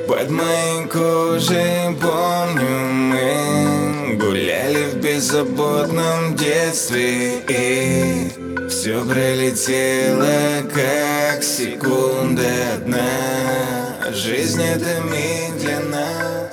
Под моей кожей, помню, мы гуляли в беззаботном детстве, и все пролетело, как секунда одна. Жизнь — это миг для нас.